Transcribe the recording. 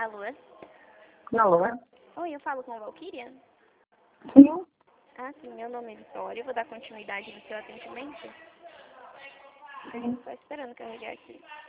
Alô? Alô? Oi, eu falo com a Valquíria? Sim. Ah, sim, meu nome é Vitória. Eu vou dar continuidade no seu atendimento. Sim. Só esperando carregar aqui.